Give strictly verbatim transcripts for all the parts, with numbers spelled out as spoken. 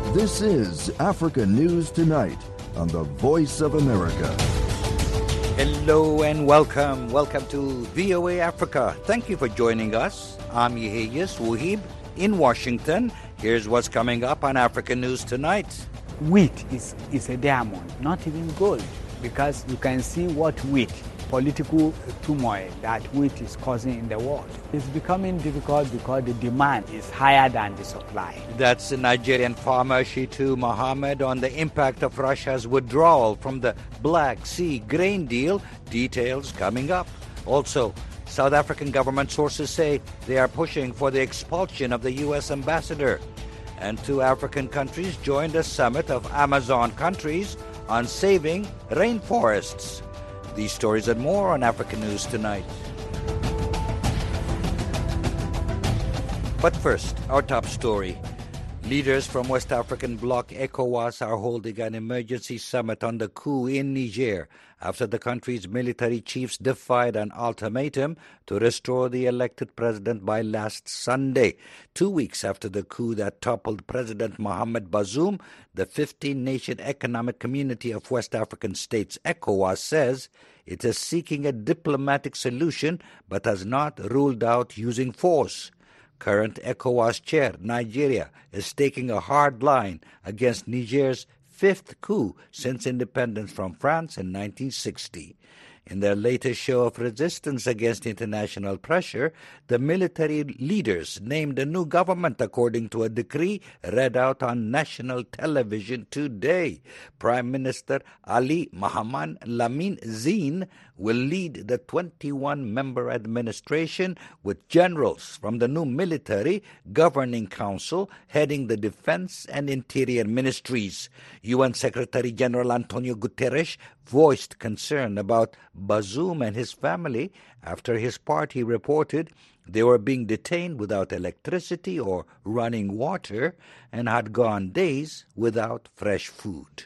This is Africa News Tonight on the Voice of America. Hello and welcome. Welcome to V O A Africa. Thank you for joining us. I'm Yeheyes Wuhib in Washington. Here's what's coming up on Africa News Tonight. Wheat is, is a diamond, not even gold, because you can see what wheat, political turmoil that wheat is causing in the world. It's becoming difficult because the demand is higher than the supply. That's the Nigerian farmer Shitu Mohammed on the impact of Russia's withdrawal from the Black Sea grain deal. Details coming up. Also, South African government sources say they are pushing for the expulsion of the U S ambassador. And two African countries joined a summit of Amazon countries on saving rainforests. These stories and more on Africa News Tonight. But first, our top story. Leaders from West African bloc ECOWAS are holding an emergency summit on the coup in Niger after the country's military chiefs defied an ultimatum to restore the elected president by last Sunday. Two weeks after the coup that toppled President Mohamed Bazoum, the fifteen-nation Economic Community of West African States, ECOWAS, says it is seeking a diplomatic solution but has not ruled out using force. Current ECOWAS chair, Nigeria, is taking a hard line against Niger's fifth coup since independence from France in nineteen sixty. In their latest show of resistance against international pressure, the military leaders named a new government according to a decree read out on national television today. Prime Minister Ali Mahaman Lamine Zeine will lead the twenty-one-member administration with generals from the new military governing council heading the defense and interior ministries. U N Secretary General Antonio Guterres voiced concern about Bazoum and his family after his party reported they were being detained without electricity or running water and had gone days without fresh food.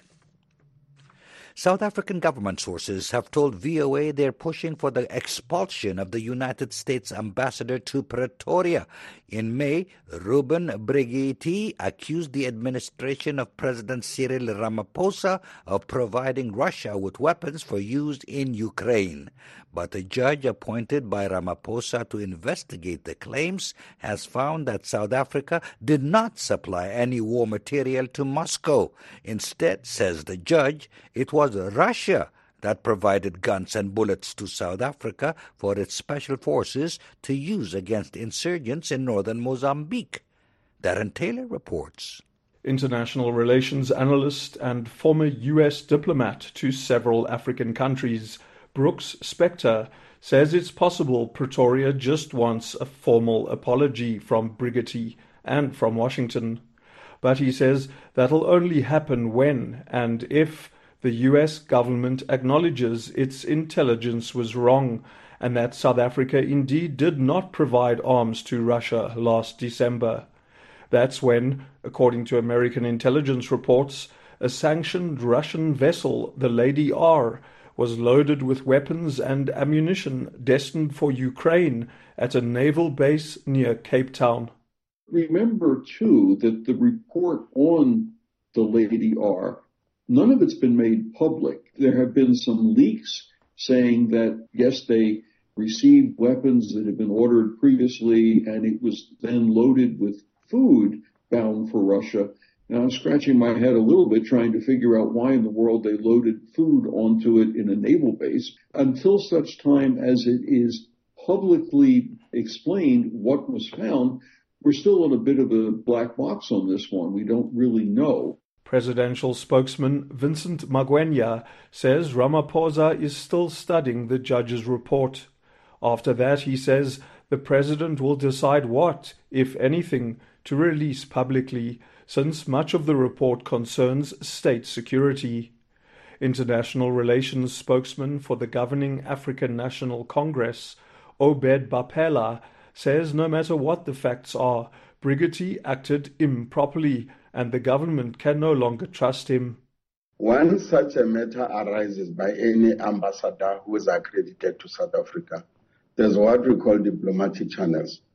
South African government sources have told V O A they're pushing for the expulsion of the United States ambassador to Pretoria. In May, Ruben Brigitte accused the administration of President Cyril Ramaphosa of providing Russia with weapons for use in Ukraine. But a judge appointed by Ramaphosa to investigate the claims has found that South Africa did not supply any war material to Moscow. Instead, says the judge, it was Russia that provided guns and bullets to South Africa for its special forces to use against insurgents in northern Mozambique. Darren Taylor reports. International relations analyst and former U S diplomat to several African countries, Brooks Spector, says it's possible Pretoria just wants a formal apology from Brigitte and from Washington. But he says that'll only happen when and if the U S government acknowledges its intelligence was wrong and that South Africa indeed did not provide arms to Russia last December. That's when, according to American intelligence reports, a sanctioned Russian vessel, the Lady R, was loaded with weapons and ammunition destined for Ukraine at a naval base near Cape Town. Remember, too, that the report on the Lady R, none of it's been made public. There have been some leaks saying that, yes, they received weapons that had been ordered previously, and it was then loaded with food bound for Russia. Now, I'm scratching my head a little bit trying to figure out why in the world they loaded food onto it in a naval base. Until such time as it is publicly explained what was found, we're still in a bit of a black box on this one. We don't really know. Presidential spokesman Vincent Magwenya says Ramaphosa is still studying the judge's report. After that, he says the president will decide what, if anything, to release publicly, since much of the report concerns state security. International relations spokesman for the governing African National Congress, Obed Bapela, says no matter what the facts are, Brigitte acted improperly and the government can no longer trust him. When such a matter arises by any ambassador who is accredited to South Africa, there's what we call diplomatic channels.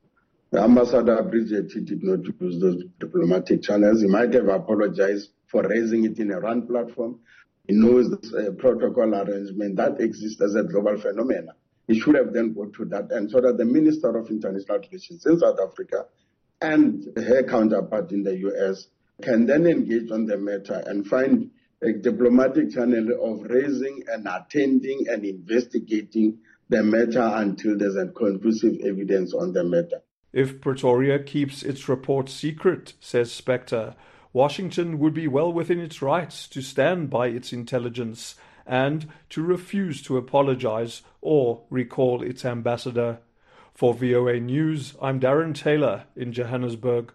Ambassador Bridget did not use those diplomatic channels. He might have apologized for raising it in a RAN platform. He knows the uh, protocol arrangement that exists as a global phenomenon. He should have then gone to that, and so that the Minister of International Relations in South Africa and her counterpart in the U S can then engage on the matter and find a diplomatic channel of raising and attending and investigating the matter until there's a conclusive evidence on the matter. If Pretoria keeps its report secret, says Spector, Washington would be well within its rights to stand by its intelligence and to refuse to apologize or recall its ambassador. For V O A News, I'm Darren Taylor in Johannesburg.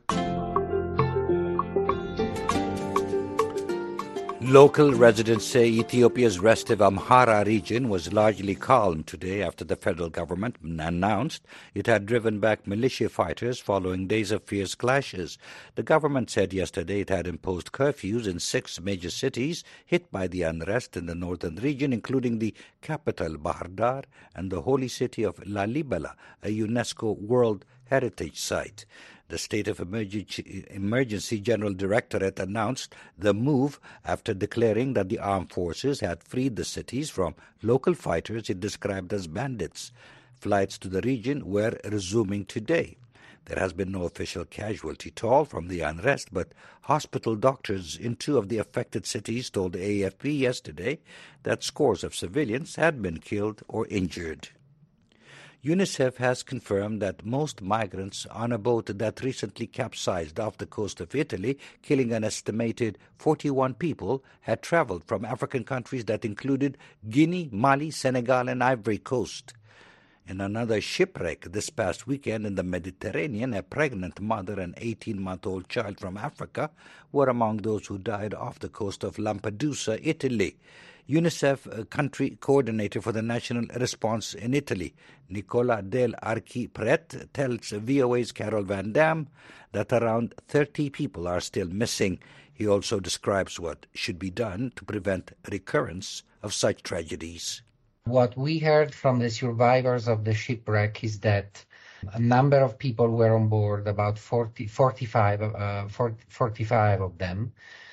Local residents say Ethiopia's restive Amhara region was largely calm today after the federal government announced it had driven back militia fighters following days of fierce clashes. The government said yesterday it had imposed curfews in six major cities hit by the unrest in the northern region, including the capital Bahir Dar and the holy city of Lalibela, a UNESCO World Heritage Site. The State of Emergency, Emergency General Directorate announced the move after declaring that the armed forces had freed the cities from local fighters it described as bandits. Flights to the region were resuming today. There has been no official casualty toll from the unrest, but hospital doctors in two of the affected cities told A F P yesterday that scores of civilians had been killed or injured. UNICEF has confirmed that most migrants on a boat that recently capsized off the coast of Italy, killing an estimated forty-one people, had traveled from African countries that included Guinea, Mali, Senegal, and Ivory Coast. In another shipwreck this past weekend in the Mediterranean, a pregnant mother and eighteen-month-old child from Africa were among those who died off the coast of Lampedusa, Italy. UNICEF country coordinator for the national response in Italy, Nicola Del Archi Pret, tells V O A's Carol Van Dam that around thirty people are still missing. He also describes what should be done to prevent recurrence of such tragedies. What we heard from the survivors of the shipwreck is that a number of people were on board, about forty, forty-five, uh, forty, forty-five of them.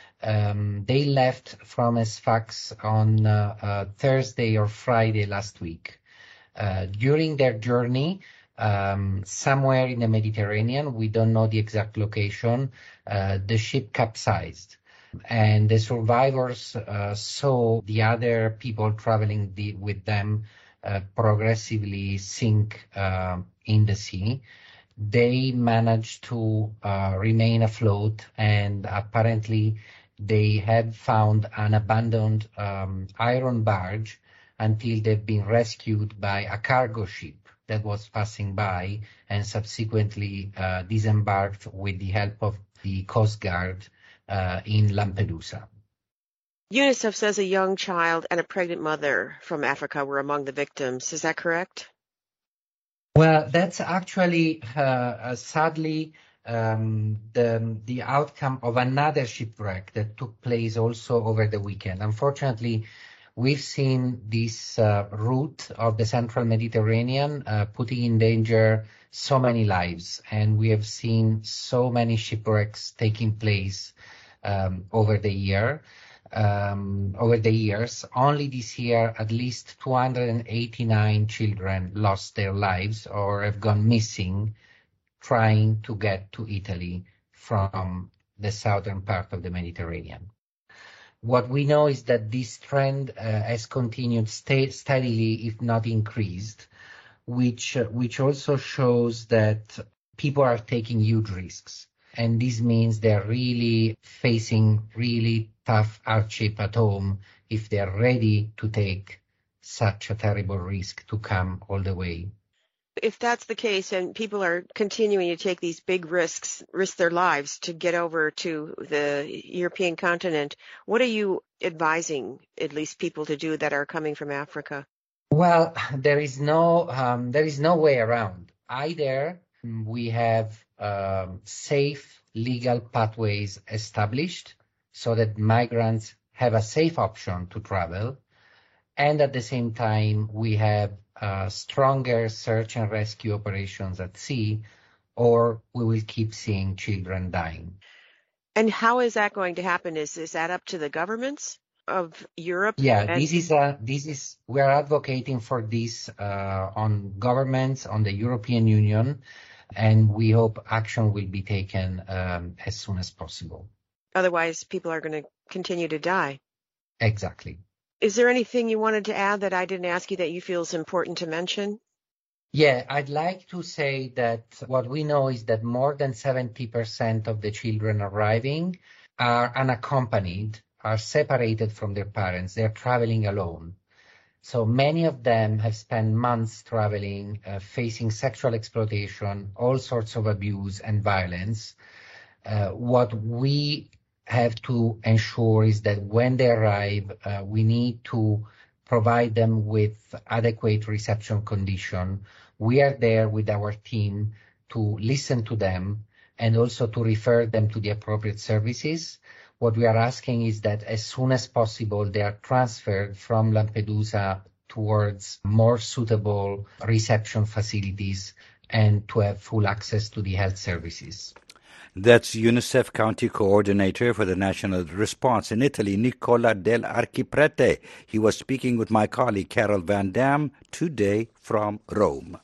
Um, they left from Sfax on uh, uh, Thursday or Friday last week. Uh, during their journey, um, somewhere in the Mediterranean, we don't know the exact location, uh, the ship capsized. And the survivors uh, saw the other people traveling the, with them uh, progressively sink uh, in the sea. They managed to uh, remain afloat, and apparently they had found an abandoned um, iron barge until they've been rescued by a cargo ship that was passing by and subsequently uh, disembarked with the help of the Coast Guard uh, in Lampedusa. UNICEF says a young child and a pregnant mother from Africa were among the victims. Is that correct? Well, that's actually uh, uh, sadly Um, the, the outcome of another shipwreck that took place also over the weekend. Unfortunately, we've seen this uh, route of the central Mediterranean uh, putting in danger so many lives, and we have seen so many shipwrecks taking place um, over the year. Um, over the years, only this year, at least two hundred eighty-nine children lost their lives or have gone missing trying to get to Italy from the southern part of the Mediterranean. What we know is that this trend uh, has continued st- steadily, if not increased, which uh, which also shows that people are taking huge risks. And this means they're really facing really tough hardship at home if they're ready to take such a terrible risk to come all the way. If that's the case and people are continuing to take these big risks, risk their lives to get over to the European continent, what are you advising at least people to do that are coming from Africa? Well, there is no um, there is no way around. Either we have um, safe legal pathways established so that migrants have a safe option to travel, and at the same time we have uh, stronger search and rescue operations at sea or we will keep seeing children dying. And how is that going to happen? Is, is that up to the governments of Europe? Yeah, and- this is a, this is, we are advocating for this uh, on governments, on the European Union, and we hope action will be taken um, as soon as possible. Otherwise, people are going to continue to die. Exactly. Is there anything you wanted to add that I didn't ask you that you feel is important to mention? Yeah, I'd like to say that what we know is that more than seventy percent of the children arriving are unaccompanied, are separated from their parents. They're traveling alone. So many of them have spent months traveling, uh, facing sexual exploitation, all sorts of abuse and violence. Uh, what we have to ensure is that when they arrive, uh, we need to provide them with adequate reception condition. We are there with our team to listen to them and also to refer them to the appropriate services. What we are asking is that as soon as possible, they are transferred from Lampedusa towards more suitable reception facilities and to have full access to the health services. That's UNICEF County Coordinator for the National Response in Italy, Nicola Del Archiprete. He was speaking with my colleague Carol Van Dam today from Rome.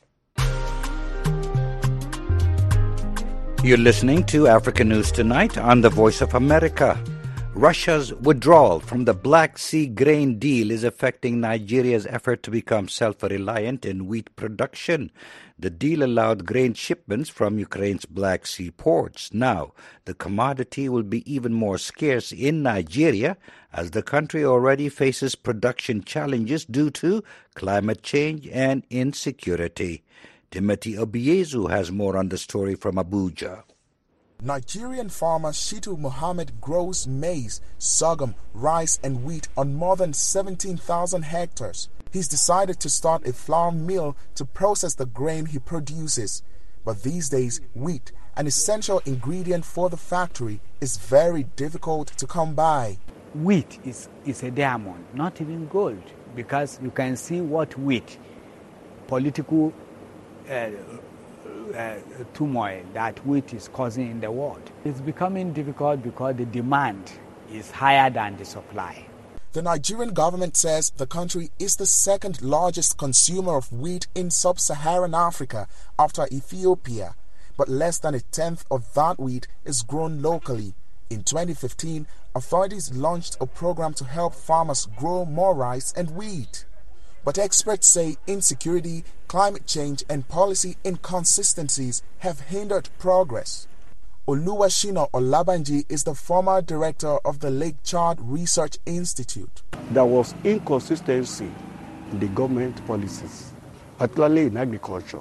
You're listening to African News Tonight on the Voice of America. Russia's withdrawal from the Black Sea grain deal is affecting Nigeria's effort to become self-reliant in wheat production. The deal allowed grain shipments from Ukraine's Black Sea ports. Now, the commodity will be even more scarce in Nigeria as the country already faces production challenges due to climate change and insecurity. Timothy Obiezu has more on the story from Abuja. Nigerian farmer Shitu Mohammed grows maize, sorghum, rice and wheat on more than seventeen thousand hectares. He's decided to start a flour mill to process the grain he produces. But these days, wheat, an essential ingredient for the factory, is very difficult to come by. Wheat is, is a diamond, not even gold, because you can see what wheat, political uh, Uh, turmoil that wheat is causing in the world. It's becoming difficult because the demand is higher than the supply. The Nigerian government says the country is the second largest consumer of wheat in sub-Saharan Africa after Ethiopia, but less than a tenth of that wheat is grown locally. In twenty fifteen, authorities launched a program to help farmers grow more rice and wheat. But experts say insecurity, climate change and policy inconsistencies have hindered progress. Oluwashina Olabanji is the former director of the Lake Chad Research Institute. There was inconsistency in the government policies, particularly in agriculture.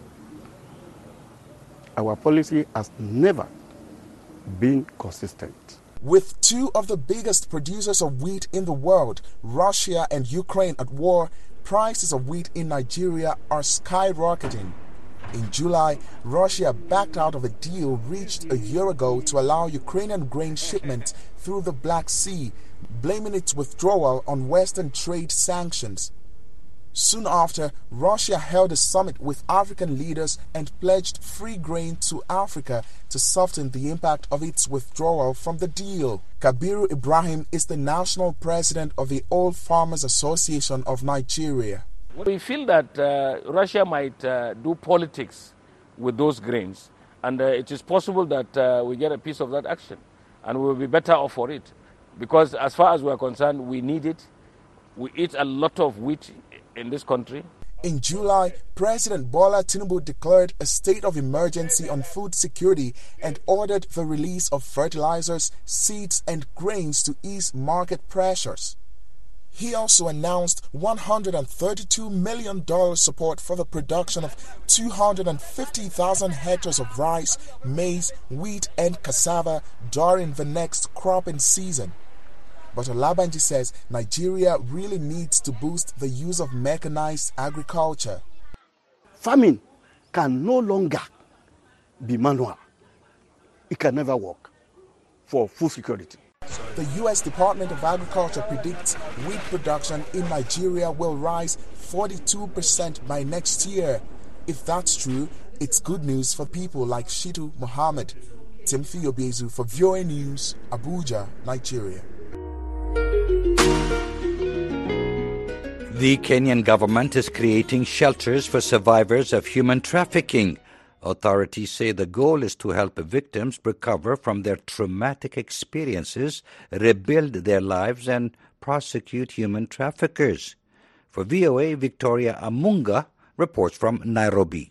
Our policy has never been consistent. With two of the biggest producers of wheat in the world, Russia and Ukraine at war, prices of wheat in Nigeria are skyrocketing. In July, Russia backed out of a deal reached a year ago to allow Ukrainian grain shipments through the Black Sea, blaming its withdrawal on Western trade sanctions. Soon after, Russia held a summit with African leaders and pledged free grain to Africa to soften the impact of its withdrawal from the deal. Kabiru Ibrahim is the national president of the Old Farmers Association of Nigeria. We feel that uh, Russia might uh, do politics with those grains, and uh, it is possible that uh, we get a piece of that action, and we will be better off for it. Because as far as we are concerned, we need it. We eat a lot of wheat in this country. In July, President Bola Tinubu declared a state of emergency on food security and ordered the release of fertilizers, seeds and grains to ease market pressures. He also announced one hundred thirty-two million dollars support for the production of two hundred fifty thousand hectares of rice, maize, wheat and cassava during the next cropping season. But Olabanji says Nigeria really needs to boost the use of mechanized agriculture. Farming can no longer be manual. It can never work for food security. The U S Department of Agriculture predicts wheat production in Nigeria will rise forty-two percent by next year. If that's true, It's good news for people like Shitu Mohammed. Timothy Obiezu for V O A News, Abuja, Nigeria. The Kenyan government is creating shelters for survivors of human trafficking. Authorities say the goal is to help victims recover from their traumatic experiences, rebuild their lives, and prosecute human traffickers. For V O A, Victoria Amunga reports from Nairobi.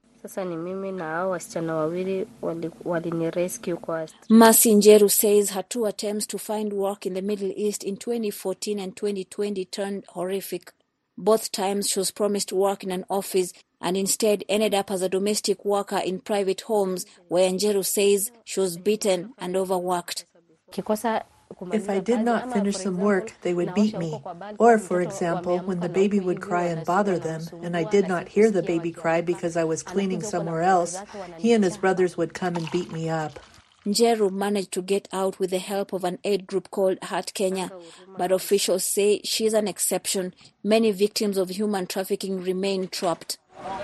Mercy Njeru says her two attempts to find work in the Middle East in twenty fourteen and twenty twenty turned horrific. Both times she was promised work in an office and instead ended up as a domestic worker in private homes where Njeru says she was beaten and overworked. If I did not finish some work, they would beat me. Or, for example, when the baby would cry and bother them, and I did not hear the baby cry because I was cleaning somewhere else, he and his brothers would come and beat me up. Njeru managed to get out with the help of an aid group called Heart Kenya, but officials say she is an exception. Many victims of human trafficking remain trapped.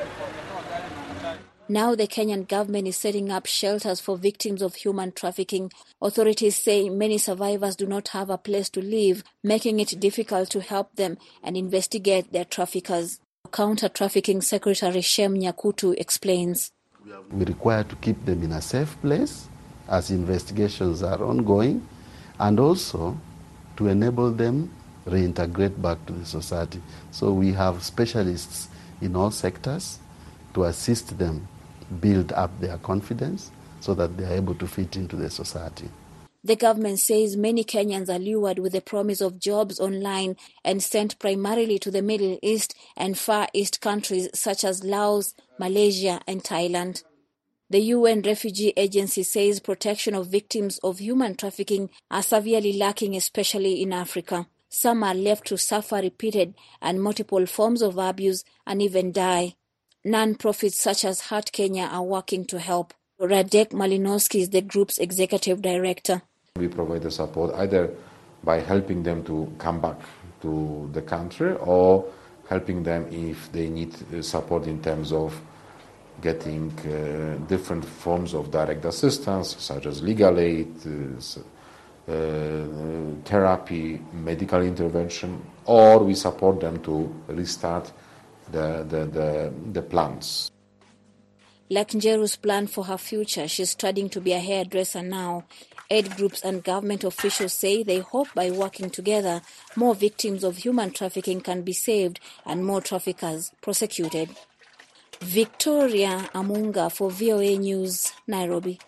Now the Kenyan government is setting up shelters for victims of human trafficking. Authorities say many survivors do not have a place to live, making it difficult to help them and investigate their traffickers. Counter-Trafficking Secretary Shem Nyakutu explains. We require to keep them in a safe place as investigations are ongoing, and also to enable them reintegrate back to the society. So we have specialists in all sectors to assist them build up their confidence so that they are able to fit into the society. The government says many Kenyans are lured with the promise of jobs online and sent primarily to the Middle East and Far East countries such as Laos, Malaysia, and Thailand. The U N Refugee Agency says protection of victims of human trafficking are severely lacking, especially in Africa. Some are left to suffer repeated and multiple forms of abuse and even die. Non-profits such as Heart Kenya are working to help. Radek Malinowski is the group's executive director. We provide the support either by helping them to come back to the country or helping them if they need support in terms of getting uh, different forms of direct assistance, such as legal aid, uh, uh, therapy, medical intervention, or we support them to restart the, the, the, the plans. Like Njeru's plan for her future, she's studying to be a hairdresser now. Aid groups and government officials say they hope by working together, more victims of human trafficking can be saved and more traffickers prosecuted. Victoria Amunga for V O A News, Nairobi.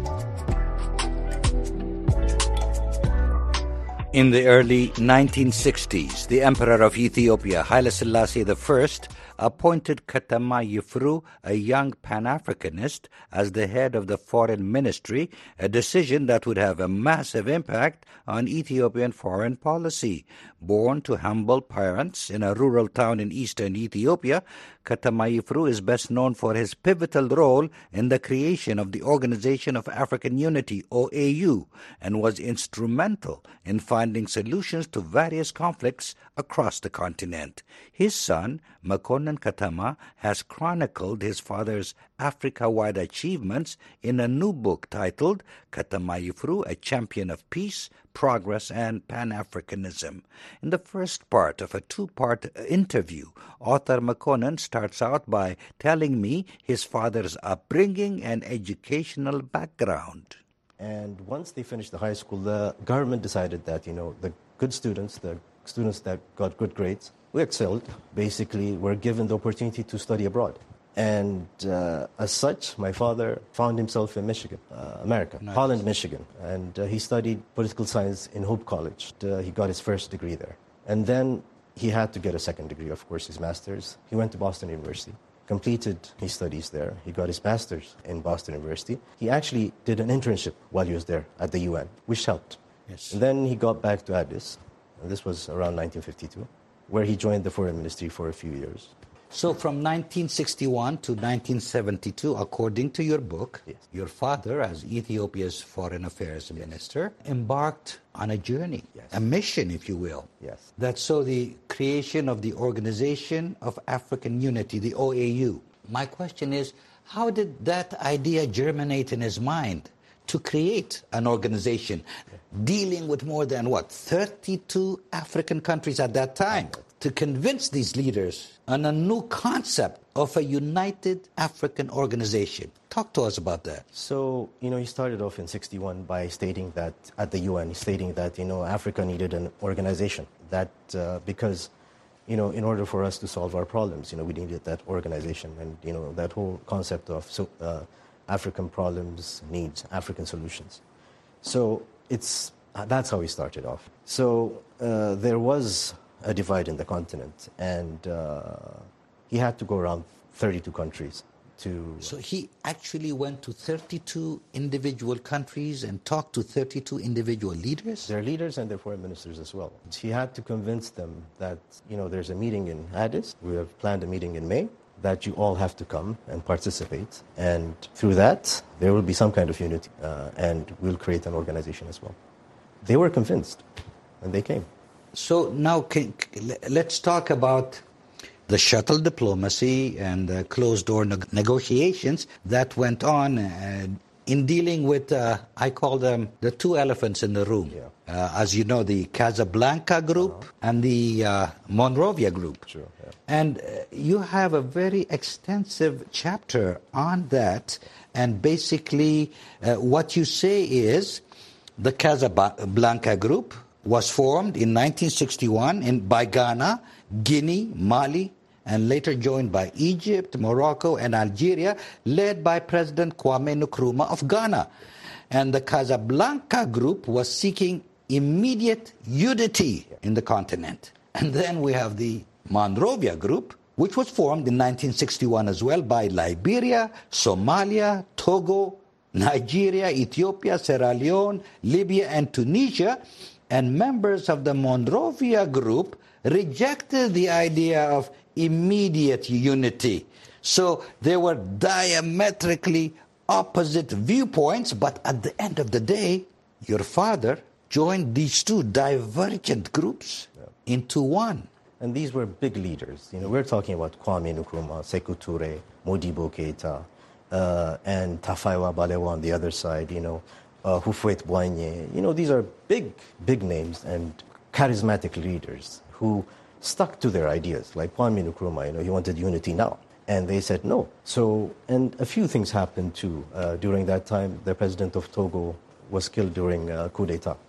In the early nineteen sixties, the Emperor of Ethiopia, Haile Selassie the First, appointed Katama Yifru, a young Pan-Africanist, as the head of the foreign ministry, a decision that would have a massive impact on Ethiopian foreign policy. Born to humble parents in a rural town in eastern Ethiopia, Katama Yifru is best known for his pivotal role in the creation of the Organization of African Unity, O A U, and was instrumental in finding solutions to various conflicts across the continent. His son, Makonnen Katama, has chronicled his father's Africa-wide achievements in a new book titled Katama Yifru, A Champion of Peace, Progress, and Pan-Africanism. In the first part of a two-part interview, author Makonnen starts out by telling me his father's upbringing and educational background. And once they finished the high school, the government decided that, you know, the good students, the students that got good grades, who excelled, basically were given the opportunity to study abroad. And uh, as such, my father found himself in Michigan, uh, America, nice. Holland, Michigan. And uh, he studied political science in Hope College. Uh, he got his first degree there. And then he had to get a second degree, of course, his master's. He went to Boston University, completed his studies there. He got his master's in Boston University. He actually did an internship while he was there at the U N, which helped. Yes. And then he got back to Addis, and this was around nineteen fifty-two, where he joined the foreign ministry for a few years. So from nineteen sixty-one to nineteen seventy-two, according to your book, yes. your father, as Ethiopia's foreign affairs yes. minister, embarked on a journey, yes. a mission, if you will. Yes. That saw the creation of the Organization of African Unity, the O A U. My question is, How did that idea germinate in his mind to create an organization dealing with more than, what, thirty-two African countries at that time, to convince these leaders on a new concept of a united African organization? Talk to us about that. So, you know, he started off in sixty-one by stating that, at the U N, stating that, you know, Africa needed an organization, that uh, because, you know, in order for us to solve our problems, you know, we needed that organization. And, you know, that whole concept of so, uh, African problems needs African solutions. So it's uh, that's how he started off. So uh, there was a divide in the continent, and uh, he had to go around thirty-two countries to... So he actually went to thirty-two individual countries and talked to thirty-two individual leaders? Their leaders and their foreign ministers as well. He had to convince them that, you know, there's a meeting in Addis. We have planned a meeting in May, that you all have to come and participate. And through that, there will be some kind of unity, uh, and we'll create an organization as well. They were convinced, and they came. So now can, let's talk about the shuttle diplomacy and the closed-door ne- negotiations that went on uh, in dealing with, uh, I call them the two elephants in the room. Yeah. Uh, as you know, the Casablanca group uh-huh. and the uh, Monrovia group. Sure, yeah. And uh, you have a very extensive chapter on that. And basically, uh, what you say is the Casablanca group was formed in nineteen sixty-one in, by Ghana, Guinea, Mali, and later joined by Egypt, Morocco, and Algeria, led by President Kwame Nkrumah of Ghana. And the Casablanca group was seeking immediate unity in the continent. And then we have the Monrovia group, which was formed in nineteen sixty-one as well by Liberia, Somalia, Togo, Nigeria, Ethiopia, Sierra Leone, Libya, and Tunisia. And members of the Monrovia group rejected the idea of immediate unity. So there were diametrically opposite viewpoints, but at the end of the day, your father joined these two divergent groups yeah. into one. And these were big leaders. You know, we're talking about Kwame Nkrumah, Sekou Toure, Modibo Keita, uh, and Tafawa Balewa on the other side, you know, uh, Houphouët Boigny. You know, these are big, big names and charismatic leaders who stuck to their ideas. Like Kwame Nkrumah, you know, he wanted unity now. And they said no. So, and a few things happened too. Uh, during that time, the president of Togo was killed during a coup d'etat.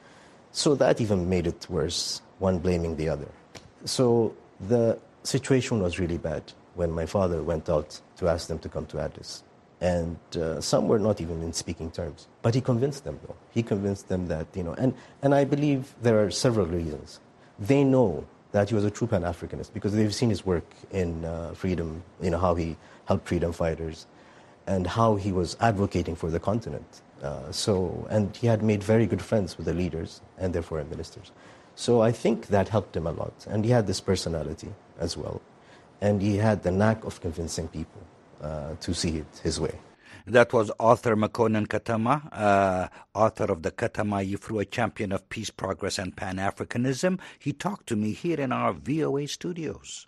So that even made it worse, one blaming the other. So the situation was really bad when my father went out to ask them to come to Addis. And uh, some were not even in speaking terms. But he convinced them, though. He convinced them that, you know, and, and I believe there are several reasons. They know that he was a true Pan-Africanist because they've seen his work in uh, freedom, you know, how he helped freedom fighters and how he was advocating for the continent. Uh, so, and he had made very good friends with the leaders and their foreign ministers. So I think that helped him a lot. And he had this personality as well. And he had the knack of convincing people uh, to see it his way. That was author Makonnen Katama, uh, author of the Katama Yifru, a champion of peace, progress, and Pan-Africanism. He talked to me here in our V O A studios.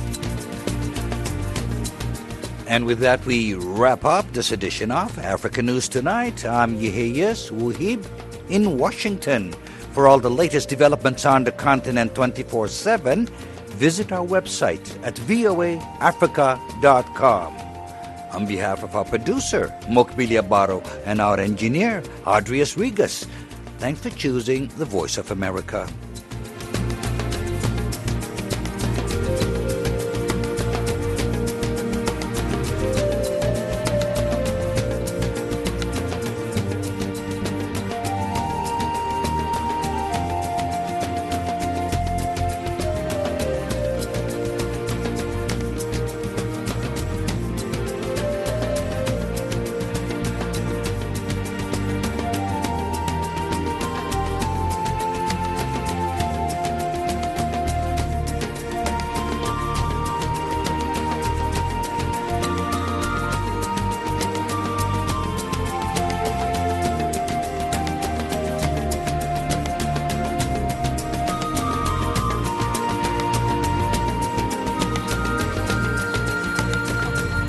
And with that, we wrap up this edition of Africa News Tonight. I'm Yeheyes Wuhib in Washington. For all the latest developments on the continent twenty-four seven, visit our website at v o a africa dot com. On behalf of our producer, Mokbilia Baro, and our engineer, Adrius Rigas, thanks for choosing the Voice of America.